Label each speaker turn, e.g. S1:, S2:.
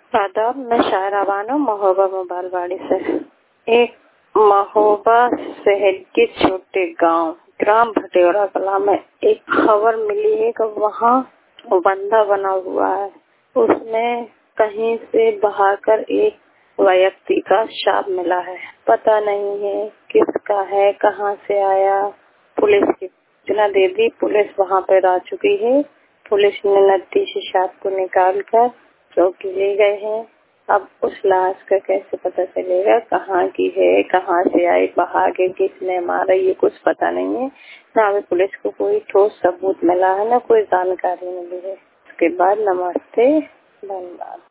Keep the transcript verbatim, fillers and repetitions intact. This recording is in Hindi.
S1: आदाब, मैं शायरा बानो महोबा मोबाइलवाड़ी से। एक महोबा शहर के छोटे गांव ग्राम भटेरा कला में एक खबर मिली है कि वहाँ बंधा बना हुआ है। उसमें कहीं से बहाकर एक व्यक्ति का शव मिला है। पता नहीं है किसका है, कहाँ से आया। पुलिस की सूचना दे दी। पुलिस वहाँ पर आ चुकी है। पुलिस ने नदी से शव को निकाल कर चौकी ले गए हैं। अब उस लाश का कैसे पता चलेगा कहाँ की है, कहाँ से आई, बहा के किसने मारा, ये कुछ पता नहीं है। ना अभी पुलिस को कोई ठोस सबूत मिला है, ना कोई जानकारी मिली है। उसके बाद नमस्ते, धन्यवाद।